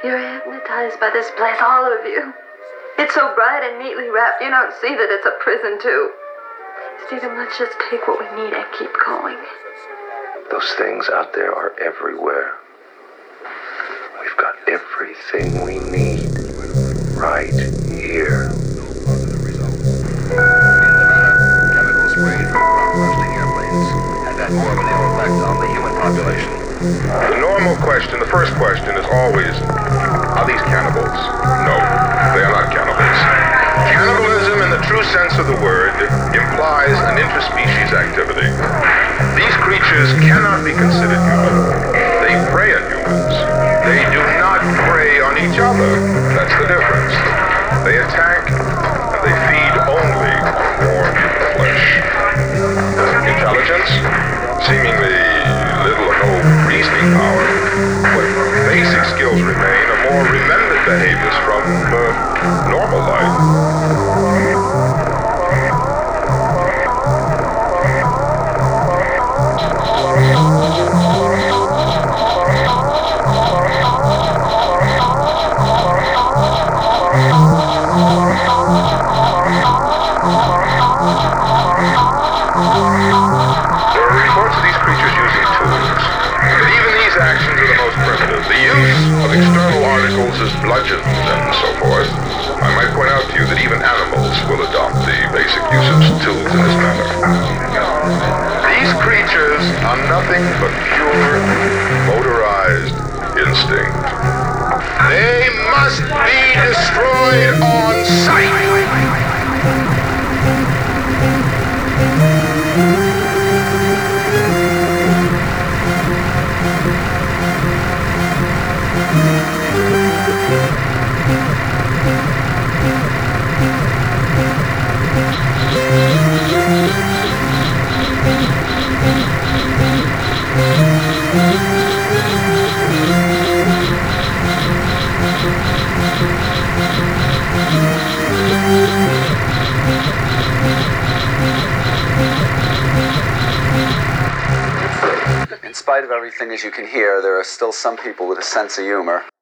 You're hypnotized by this place, all of you. It's so bright and neatly wrapped, you don't see that it's a prison, too. Stephen, let's just take what we need and keep going. Those things out there are everywhere. We've got everything we need right here. Chemical sprayed from bursting airplanes has had more of an ill effect on the human population. The normal question, the first question is always, are these cannibals? No, they are not cannibals. Cannibalism in the true sense of the word implies an interspecies activity. These creatures cannot be considered human. They prey on humans. They do not prey on each other. That's the difference. They attack and they feed only on warm flesh. Intelligence? Seemingly little or no reasoning power, but basic skills remain are more remembered behaviors from normal life. Bludgeons and so forth. I might point out to you that even animals will adopt the basic use of tools in this manner. These creatures are nothing but pure motorized instinct. They must be destroyed on sight. In spite of everything, as you can hear, there are still some people with a sense of humor.